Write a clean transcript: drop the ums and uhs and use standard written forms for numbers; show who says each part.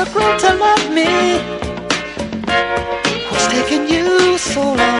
Speaker 1: grown to love me. What's taking you so long?